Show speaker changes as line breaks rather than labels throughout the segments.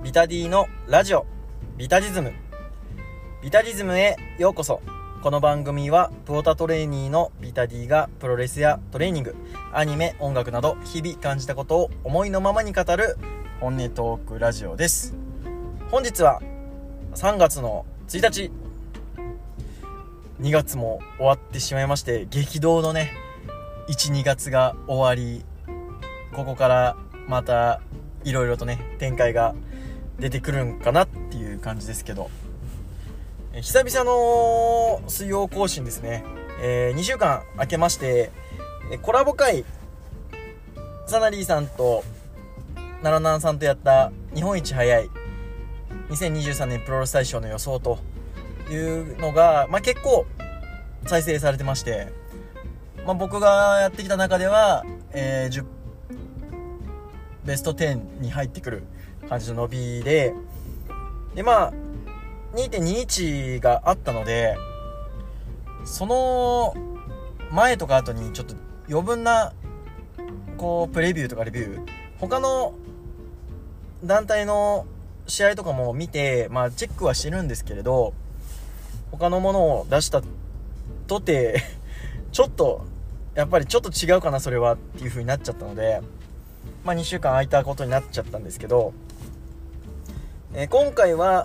ビタディのラジオビタディズム。ビタディズムへようこそ。この番組はプオタトレーニーのビタディがプロレスやトレーニング、アニメ、音楽など日々感じたことを思いのままに語る本音トークラジオです。本日は3月の1日、2月も終わってしまいまして、激動のね 1,2 月が終わり、ここからまたいろいろとね展開が出てくるんかなっていう感じですけど、久々の水曜更新ですね。2週間明けまして、コラボ会サナリーさんとナラナンさんとやった日本一早い2023年プロレス大賞の予想というのが、結構再生されてまして、僕がやってきた中では、ベスト10に入ってくる感じの伸びで、2.21 があったので、その前とか後にちょっと余分なプレビューとかレビュー、他の団体の試合とかも見て、チェックはしてるんですけれど、他のものを出したとてちょっとやっぱりちょっと違うかなそれはっていう風になっちゃったので、2週間空いたことになっちゃったんですけど、今回は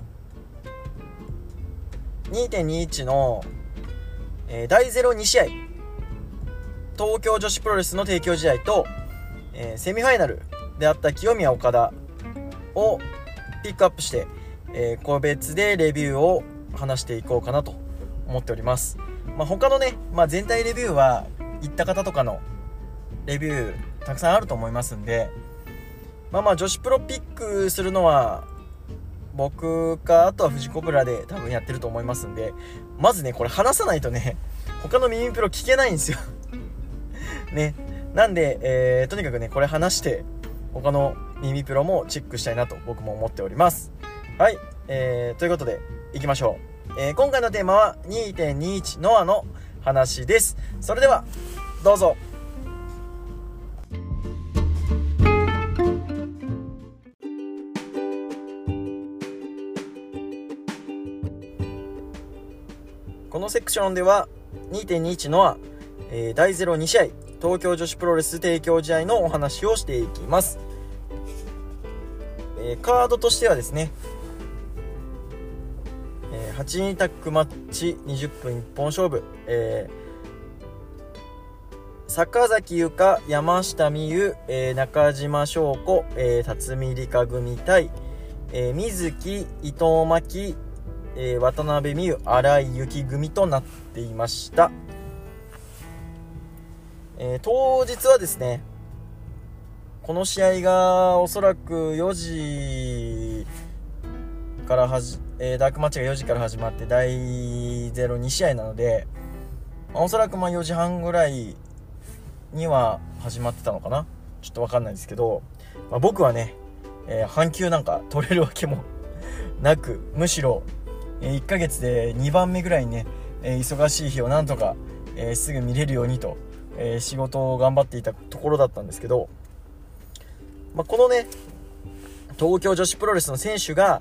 2.21 の、第02試合東京女子プロレスの提供試合と、セミファイナルであった清宮岡田をピックアップして、個別でレビューを話していこうかなと思っております。他のね、全体レビューは行った方とかのレビューたくさんあると思いますんで、女子プロピックするのは僕か、あとはフジコブラで多分やってると思いますんで、まずねこれ話さないとね他の耳プロ聞けないんですよね。なんで、とにかくねこれ話して他の耳プロもチェックしたいなと僕も思っております。はい、ということでいきましょう。今回のテーマは 2.21 ノアの話です。それではどうぞ。このセクションでは 2.21 ノア、第02試合東京女子プロレス提供試合のお話をしていきます。カードとしてはですね、8人タッグマッチ20分一本勝負、坂崎優香、山下美夢、中島翔子、辰巳梨花組対、水木、伊藤真希、渡辺美優、新井由紀組となっていました。当日はですね、この試合がおそらく4時からダークマッチが4時から始まって第02試合なので、おそらく4時半ぐらいには始まってたのかな、ちょっと分かんないですけど、僕はね、半休なんか取れるわけもなく、むしろ1ヶ月で2番目ぐらいにね、忙しい日をなんとか、すぐ見れるようにと、仕事を頑張っていたところだったんですけど、このね東京女子プロレスの選手が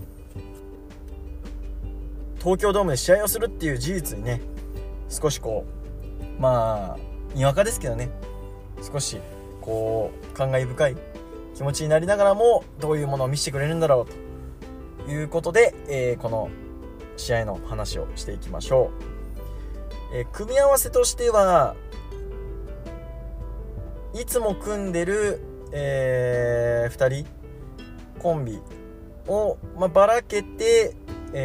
東京ドームで試合をするっていう事実にね、少しにわかですけどね、少し感慨深い気持ちになりながらも、どういうものを見せてくれるんだろうということで、この試合の話をしていきましょう。組み合わせとしてはいつも組んでる、2人コンビを、ばらけて、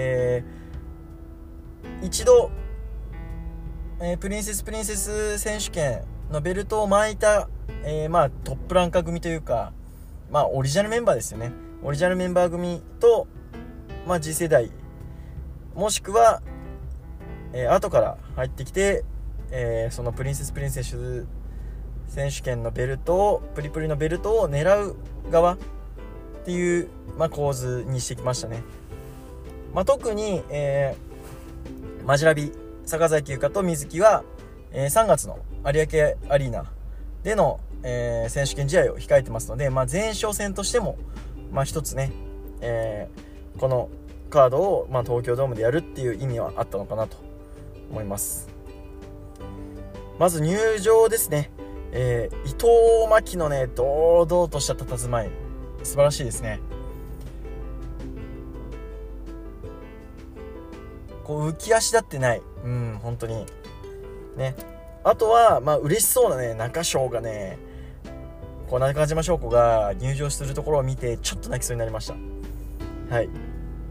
一度、プリンセス選手権のベルトを巻いた、トップランカー組というか、オリジナルメンバーですよね。オリジナルメンバー組と、次世代もしくは、後から入ってきて、そのプリンセス選手権のベルトをプリプリのベルトを狙う側っていう、構図にしてきましたね。特に、マジラビ坂崎優香と水木は、3月の有明アリーナでの、選手権試合を控えてますので、前哨戦としても、一つね、 このカードを、東京ドームでやるっていう意味はあったのかなと思います。まず入場ですね。伊藤真希のね堂々とした佇まい素晴らしいですね。こう浮き足立ってない、本当にね。あとは嬉しそうなね中翔がね、こう中島翔子が入場するところを見てちょっと泣きそうになりました。はい。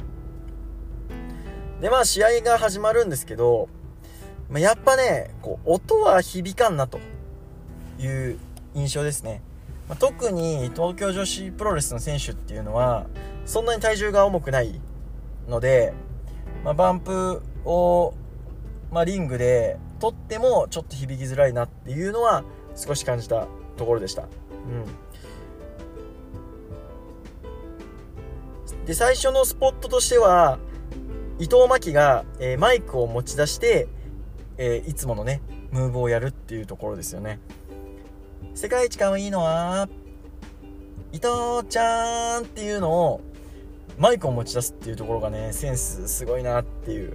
で試合が始まるんですけど、やっぱねこう音は響かんなという印象ですね。特に東京女子プロレスの選手っていうのはそんなに体重が重くないので、バンプを、リングで取ってもちょっと響きづらいなっていうのは少し感じたところでした。で最初のスポットとしては伊藤真希が、マイクを持ち出して、いつものねムーブをやるっていうところですよね。世界一可愛いのは伊藤ちゃんっていうのをマイクを持ち出すっていうところがねセンスすごいなっていう、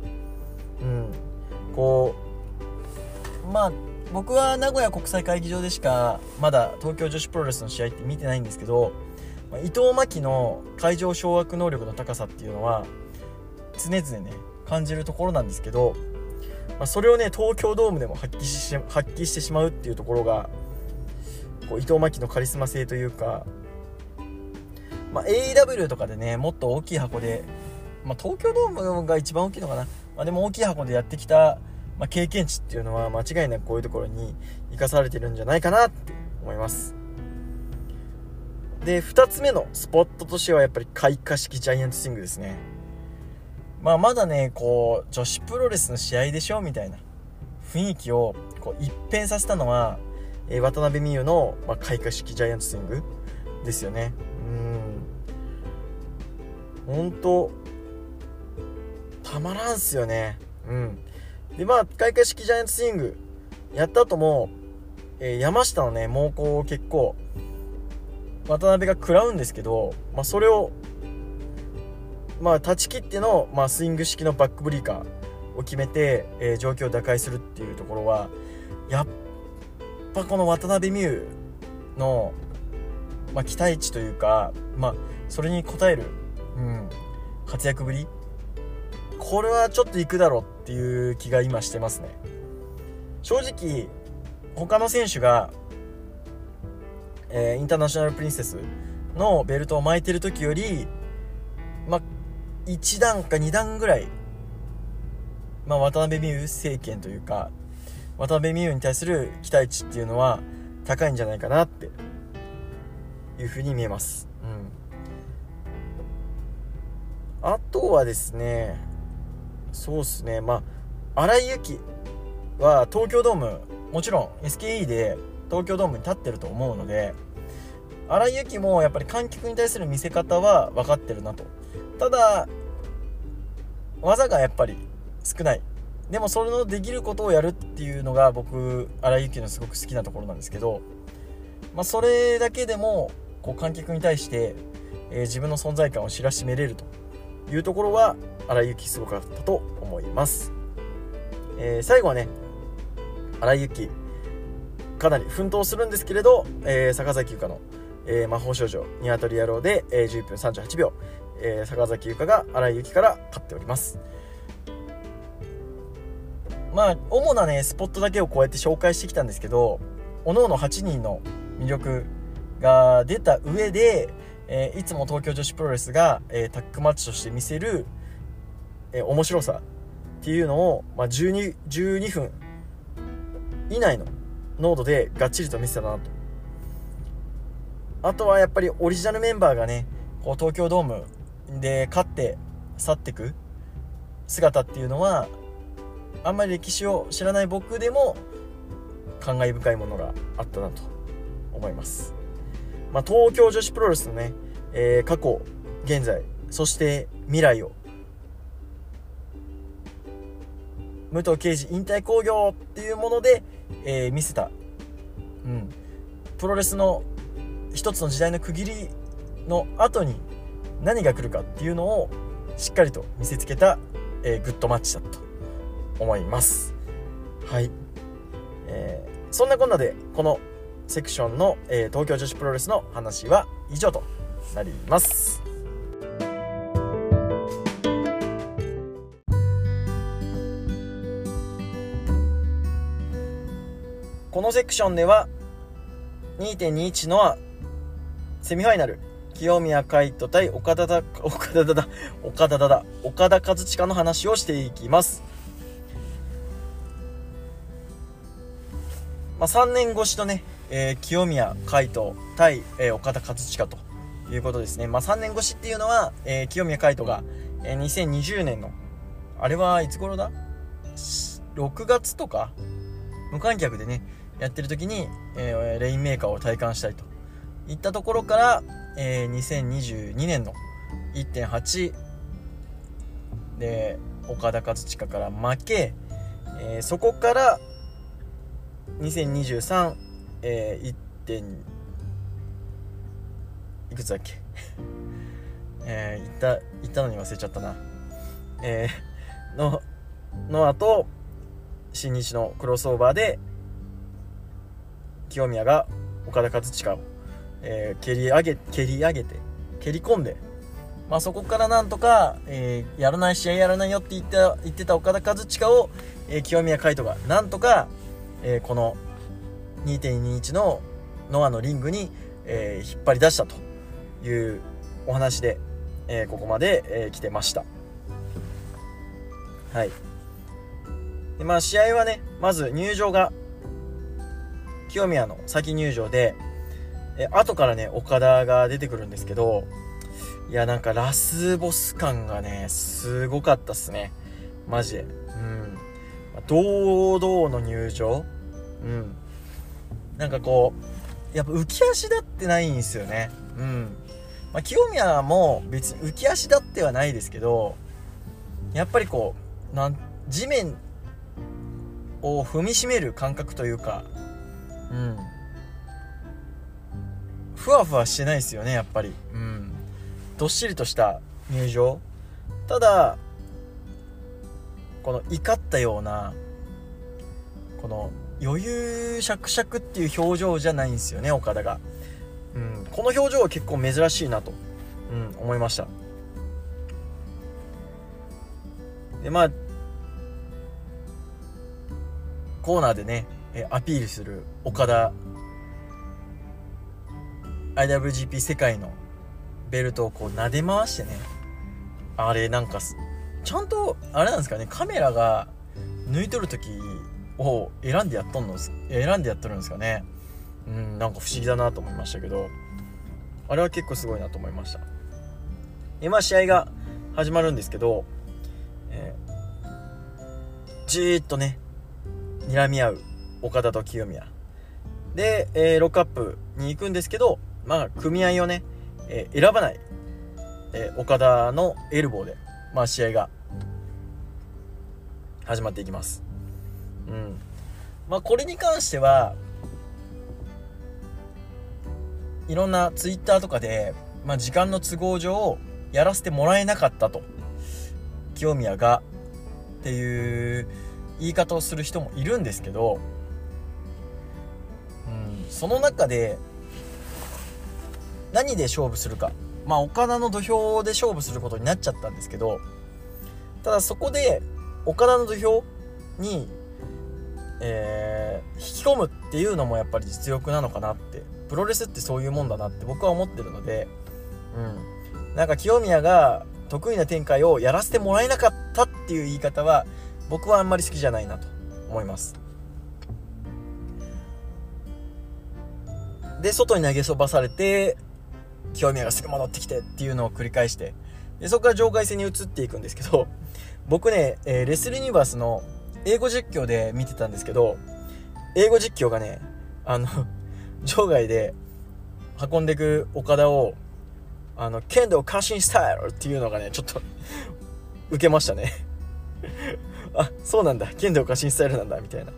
こう僕は名古屋国際会議場でしかまだ東京女子プロレスの試合って見てないんですけど、伊藤真希の会場掌握能力の高さっていうのは常々ね感じるところなんですけど、それをね東京ドームでも発揮してしまうっていうところがこう伊藤真希のカリスマ性というか、AEW とかでねもっと大きい箱で、東京ドームが一番大きいのかな、でも大きい箱でやってきた、経験値っていうのは間違いなくこういうところに生かされてるんじゃないかなって思います。で2つ目のスポットとしてはやっぱり開花式ジャイアントスイングですね。まだねこう女子プロレスの試合でしょみたいな雰囲気をこう一変させたのは、渡辺美優の、開花式ジャイアントスイングですよね。本当たまらんすよね。で開花式ジャイアントスイングやった後も、山下のね猛攻を結構渡辺が食らうんですけど、それを断ち切っての、スイング式のバックブリーカーを決めて、状況を打開するっていうところはやっぱこの渡辺美優の、期待値というか、それに応える、活躍ぶり、これはちょっといくだろうっていう気が今してますね。正直他の選手が、インターナショナルプリンセスのベルトを巻いてる時より1段か2段ぐらい、渡辺美優政権というか渡辺美優に対する期待値っていうのは高いんじゃないかなっていうふうに見えます。あとはですね、そうですね、荒井由紀は東京ドームもちろん SKE で東京ドームに立ってると思うので、荒井由紀もやっぱり観客に対する見せ方は分かってるなと。ただ技がやっぱり少ない。でもそれのできることをやるっていうのが僕荒井由紀のすごく好きなところなんですけど、それだけでもこう観客に対して、自分の存在感を知らしめれるというところは荒井由紀すごかったと思います。最後はね荒井由紀かなり奮闘するんですけれど、坂崎優香の、魔法少女ニワトリ野郎で、11分38秒、坂崎優香が荒井由紀から勝っております。主なねスポットだけをこうやって紹介してきたんですけど、各々8人の魅力が出た上で、いつも東京女子プロレスが、タッグマッチとして見せる、面白さっていうのを、12分以内の濃度でがっちりと見せたなと。あとはやっぱりオリジナルメンバーがねこう東京ドームで勝って去ってく姿っていうのはあんまり歴史を知らない僕でも感慨深いものがあったなと思います。東京女子プロレスのね、過去現在そして未来を武藤敬司引退興行っていうもので、見せた、プロレスの一つの時代の区切りの後に何が来るかっていうのをしっかりと見せつけた、グッドマッチだと思います。はい、そんなこんなでこのセクションの、東京女子プロレスの話は以上となります。このセクションでは 2.21 ノアセミファイナル清宮海斗対岡田和親の話をしていきます。3年越しとね、清宮海斗対、岡田和親ということですね。3年越しっていうのは、清宮海斗が、2020年のあれはいつ頃だ6月とか無観客でねやってる時に、レインメーカーを体感したりといったところから、2022年の 1.8 で岡田和親から負け、そこから2023、1. いくつだっけ言ったのに忘れちゃったな、の後新日のクロスオーバーで清宮が岡田和親を、蹴り込んで、そこからなんとか、試合やらないよって言ってた岡田和親を、清宮海斗がなんとか、この 2.21 のノアのリングに、引っ張り出したというお話で、ここまで、来てました。はい。で試合はね、まず入場が清宮の先入場で、後からね岡田が出てくるんですけど、いやなんかラスボス感がねすごかったっすね、マジで。堂々の入場、なんかこうやっぱ浮き足立ってないんですよね。清宮も別に浮き足立ってはないですけど、やっぱりこう地面を踏みしめる感覚というか、ふわふわしてないですよね、やっぱり。どっしりとした入場。ただこの怒ったようなこの余裕しゃくしゃくっていう表情じゃないんですよね、岡田が。この表情は結構珍しいなと、思いました。でコーナーでねアピールする岡田、 IWGP 世界のベルトをこう撫で回してね、あれなんかちゃんとあれなんですかね、カメラが抜いとる時を選んでやっとるんですかね。なんか不思議だなと思いましたけど、あれは結構すごいなと思いました。試合が始まるんですけど、じーっとね睨み合う岡田と清宮で、ロックアップに行くんですけど、組合をね、選ばない、岡田のエルボーで、試合が始まっていきます。これに関してはいろんなツイッターとかで、時間の都合上やらせてもらえなかったと清宮がっていう言い方をする人もいるんですけど、その中で何で勝負するか、岡田の土俵で勝負することになっちゃったんですけど、ただそこで岡田の土俵に、引き込むっていうのもやっぱり実力なのかなって、プロレスってそういうもんだなって僕は思ってるので、なんか清宮が得意な展開をやらせてもらえなかったっていう言い方は僕はあんまり好きじゃないなと思います。で外に投げ飛ばされて清宮がすぐ戻ってきてっていうのを繰り返して、でそこから場外戦に移っていくんですけど、僕ね、レスルユニバースの英語実況で見てたんですけど、英語実況がね場外で運んでく岡田を剣道家臣スタイルっていうのがねちょっと受けましたねあ、そうなんだ、剣道家臣スタイルなんだみたいな。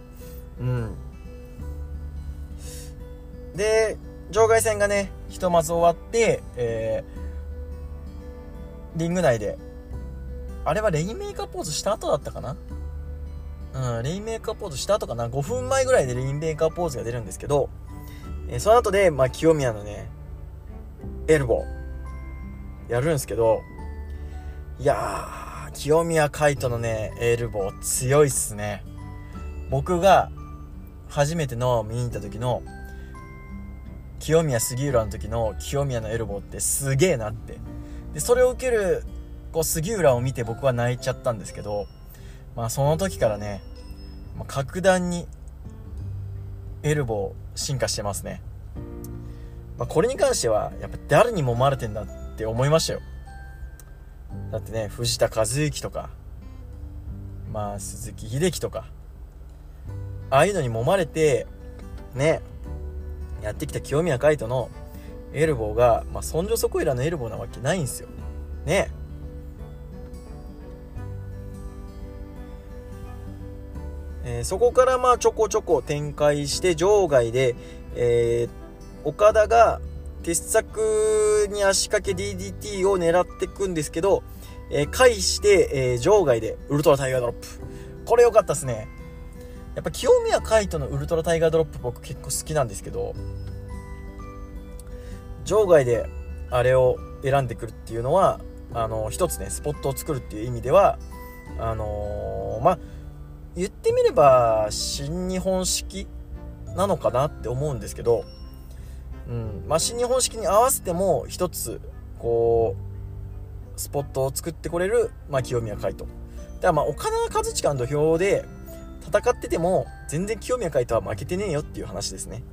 で場外戦がねひとまず終わって、 リング内で、あれはレインメーカーポーズした後だったかな、レインメーカーポーズした後かな、5分前ぐらいでレインメーカーポーズが出るんですけど、その後で、清宮のねエルボーやるんですけど、いやー、清宮海斗のねエルボー強いっすね。僕が初めての見に行った時の清宮杉浦の時の清宮のエルボーってすげえなって、でそれを受ける杉浦を見て僕は泣いちゃったんですけど、その時からね、格段にエルボー進化してますね。これに関してはやっぱ誰に揉まれてんだって思いましたよ。だってね、藤田和幸とか、鈴木秀樹とか、ああいうのに揉まれてねやってきた清宮海斗のエルボーが、そんじょそこいらのエルボーなわけないんですよね。そこからちょこちょこ展開して場外で、岡田が鉄柵に足掛け DDT を狙っていくんですけど、返して、場外でウルトラタイガードロップ、これ良かったですね。やっぱ清宮海斗のウルトラタイガードロップ僕結構好きなんですけど、場外であれを選んでくるっていうのは一つねスポットを作るっていう意味では言ってみれば新日本式なのかなって思うんですけど、新日本式に合わせても一つスポットを作ってこれる、清宮海斗だから、岡田和親の土俵で戦ってても全然清宮海斗は負けてねえよっていう話ですね。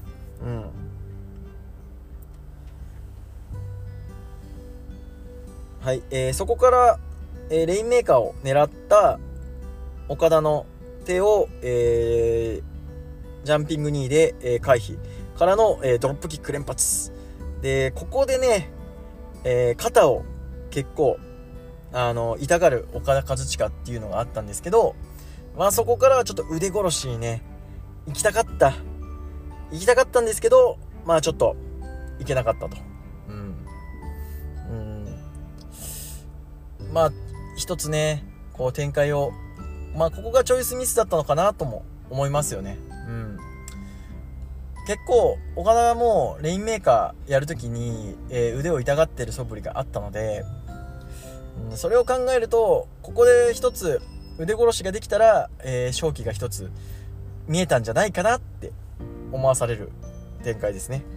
はい、そこから、レインメーカーを狙った岡田の手を、ジャンピング2で、回避からの、ドロップキック連発で、ここでね、肩を結構痛がる岡田和親っていうのがあったんですけど、そこからはちょっと腕殺しにね行きたかったんですけど、ちょっといけなかったと。一つね展開をここがチョイスミスだったのかなとも思いますよね。結構岡田はもうレインメーカーやるときに、腕を痛がってる素振りがあったので、それを考えるとここで一つ腕殺しができたら、勝機が一つ見えたんじゃないかなって思わされる展開ですね。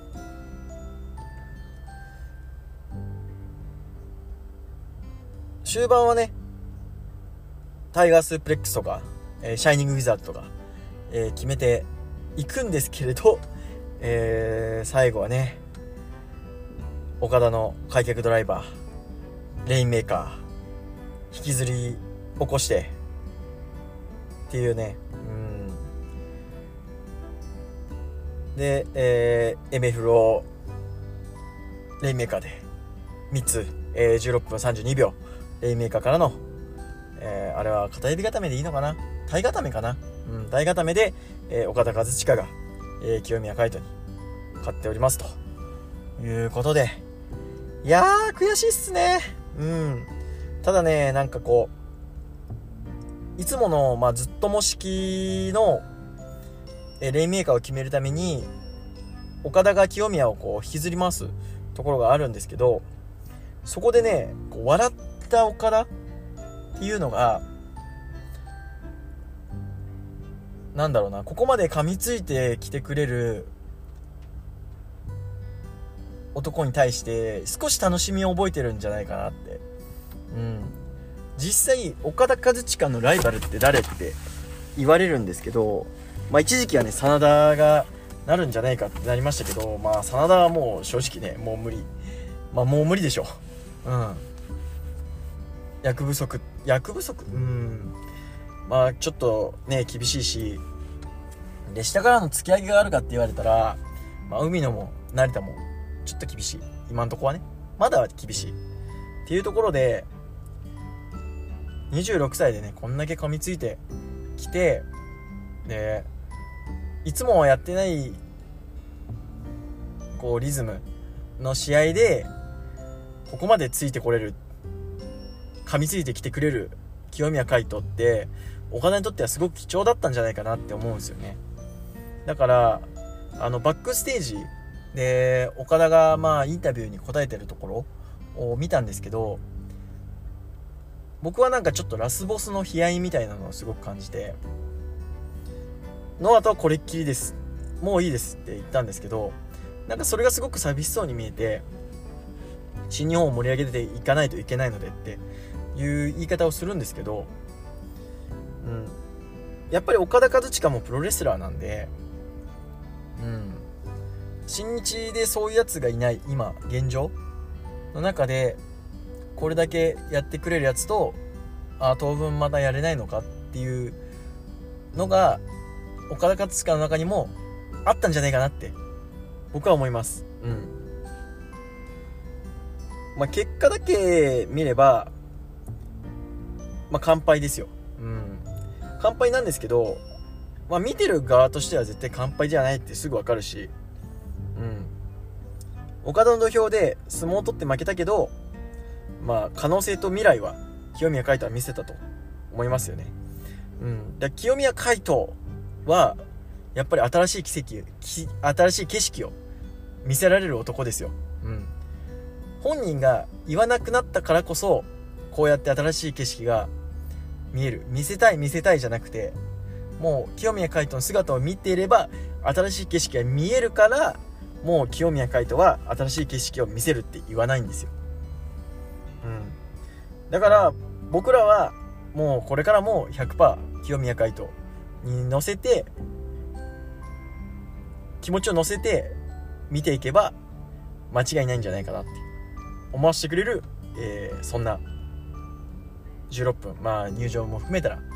終盤はねタイガースープレックスとか、シャイニングウィザードとか、決めていくんですけれど、最後はね岡田の開脚ドライバーレインメーカー引きずり起こしてっていうね、で、MF をレインメーカーで3つ、16分32秒レインメーカーからの、あれは片指固めでいいのかな、体固めかな、体固めで、岡田和親が、清宮海斗に勝っておりますということで、いやー悔しいっすね。ただねいつもの、ずっとも式の、レインメーカーを決めるために岡田が清宮を引きずり回すところがあるんですけど、そこでね笑った岡田っていうのがここまで噛みついてきてくれる男に対して少し楽しみを覚えてるんじゃないかなって。実際岡田和親のライバルって誰って言われるんですけど、一時期はね真田がなるんじゃないかってなりましたけど、真田はもう正直ねもう無理、もう無理でしょ。役不足ちょっとね厳しいし、で下からの突き上げがあるかって言われたら、海野も成田もちょっと厳しい、今のところはねまだ厳しいっていうところで、26歳でねこんだけ噛みついてきて、でいつもはやってないリズムの試合でここまでついてこれる、噛みついてきてくれる清宮海斗って岡田にとってはすごく貴重だったんじゃないかなって思うんですよね。だからバックステージで岡田がインタビューに答えてるところを見たんですけど、僕はなんかちょっとラスボスの悲哀みたいなのをすごく感じて、ノアとはこれっきりです、もういいですって言ったんですけど、なんかそれがすごく寂しそうに見えて、新日本を盛り上げていかないといけないのでっていう言い方をするんですけど、やっぱり岡田和親もプロレスラーなんで、新日でそういうやつがいない今現状の中でこれだけやってくれるやつと、当分まだやれないのかっていうのが岡田和親の中にもあったんじゃないかなって僕は思います。結果だけ見れば完敗ですよ。完敗なんですけど、見てる側としては絶対完敗じゃないってすぐ分かるし、岡田の土俵で相撲を取って負けたけど、可能性と未来は清宮海斗は見せたと思いますよね。だ清宮海斗はやっぱり新しい景色を見せられる男ですよ。本人が言わなくなったからこそこうやって新しい景色が見える。見せたいじゃなくて、もう清宮海斗の姿を見ていれば新しい景色が見えるから、もう清宮海斗は新しい景色を見せるって言わないんですよ。だから僕らはもうこれからも 100% 清宮海斗に乗せて、気持ちを乗せて見ていけば間違いないんじゃないかなって思わせてくれる、そんな16分、入場も含めたら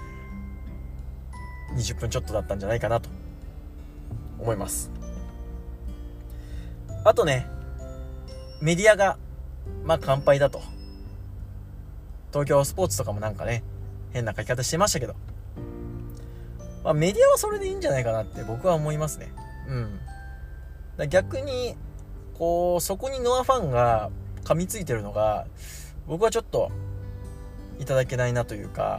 20分ちょっとだったんじゃないかなと思います。あとね、メディアが完敗だと、東京スポーツとかもなんかね変な書き方してましたけど、メディアはそれでいいんじゃないかなって僕は思いますね。逆にそこにノアファンが噛みついてるのが僕はちょっといただけないなというか、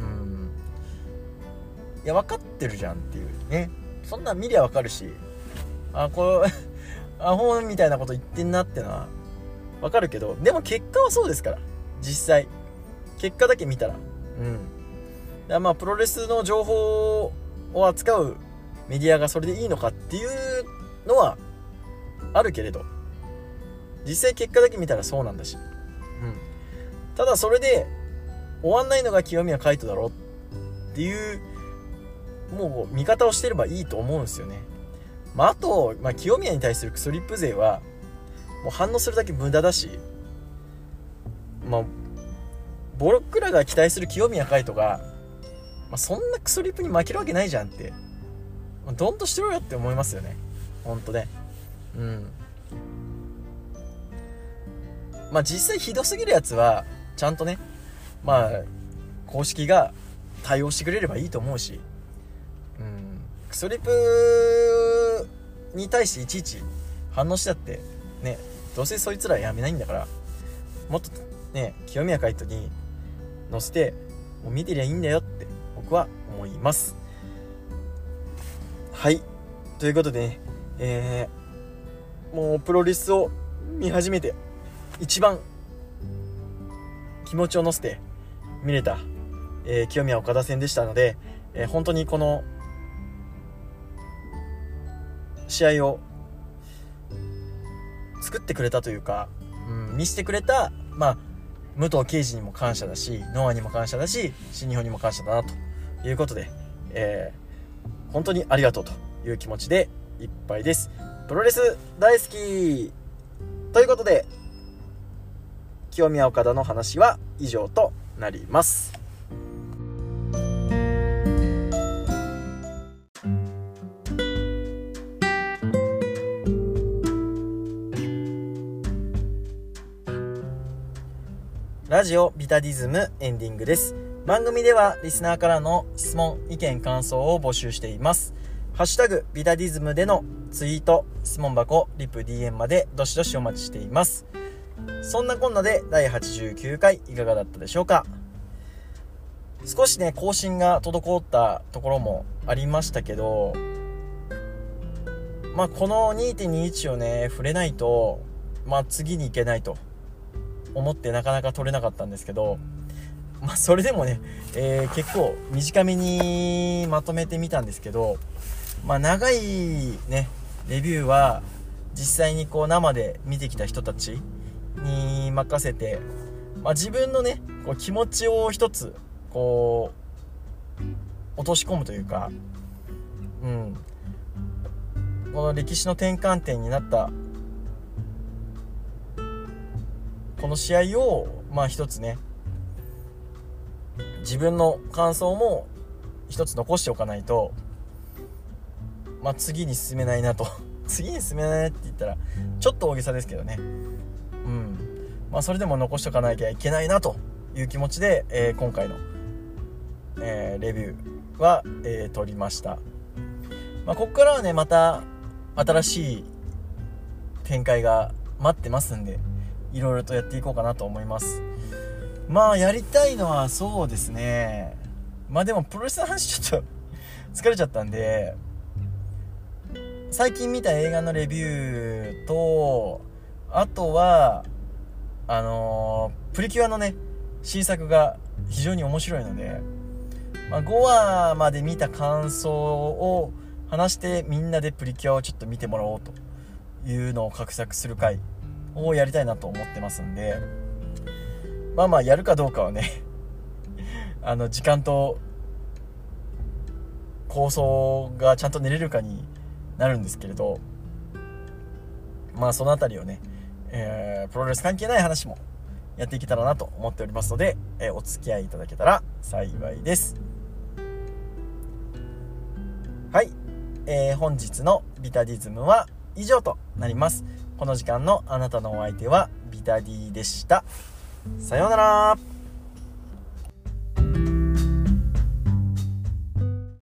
いや分かってるじゃんっていうね、そんなん見りゃ分かるし、こうアホみたいなこと言ってんなってのは分かるけど、でも結果はそうですから、実際結果だけ見たら、プロレスの情報を扱うメディアがそれでいいのかっていうのはあるけれど、実際結果だけ見たらそうなんだし、ただそれで終わんないのが清宮海斗だろっていうもう見方をしてればいいと思うんですよね。あと、清宮に対するクソリップ勢はもう反応するだけ無駄だし、僕らが期待する清宮海斗が、そんなクソリップに負けるわけないじゃんって、どんとしてろよって思いますよね、本当ね。実際ひどすぎるやつはちゃんとね、公式が対応してくれればいいと思うし、クソリップに対していちいち反応したってね、どうせそいつらやめないんだから、もっとね清宮海斗に乗せてもう見てりゃいいんだよって僕は思います。はい、ということでね、もうプロレスを見始めて一番気持ちを乗せて見れた、清宮岡田戦でしたので、本当にこの試合を作ってくれたというか、見せてくれた、武藤敬司にも感謝だし、ノアにも感謝だし、新日本にも感謝だなということで、本当にありがとうという気持ちでいっぱいです。プロレス大好きということで、清宮岡田の話は以上となります。ラジオビタディズムエンディングです。番組ではリスナーからの質問、意見、感想を募集しています。ハッシュタグビタディズムでのツイート、質問箱、リプ、DM までどしどしお待ちしています。 そんなこんなで第89回いかがだったでしょうか。少しね更新が滞ったところもありましたけど、この 2.21 をね触れないと次に行けないと思ってなかなか撮れなかったんですけど、それでもね、結構短めにまとめてみたんですけど、長いねレビューは実際にこう生で見てきた人たちに任せて、自分のねこう気持ちを一つこう落とし込むというか、この歴史の転換点になったこの試合を一つね自分の感想も一つ残しておかないと、次に進めないなと次に進めないって言ったらちょっと大げさですけどね、それでも残しておかなきゃいけないなという気持ちで、今回の、レビューは、撮りました。ここからはねまた新しい展開が待ってますんで、いろいろとやっていこうかなと思います。やりたいのはそうですね、でもプロレスの話ちょっと疲れちゃったんで、最近見た映画のレビューと、あとはプリキュアのね新作が非常に面白いので、5話まで見た感想を話してみんなでプリキュアをちょっと見てもらおうというのを画策する回をやりたいなと思ってますんで、やるかどうかはね時間と構想がちゃんと練れるかになるんですけれど、そのあたりをね、プロレス関係ない話もやっていけたらなと思っておりますので、お付き合いいただけたら幸いです。はい、本日のビタディズムは以上となります。この時間のあなたのお相手はビタディでした。さようなら。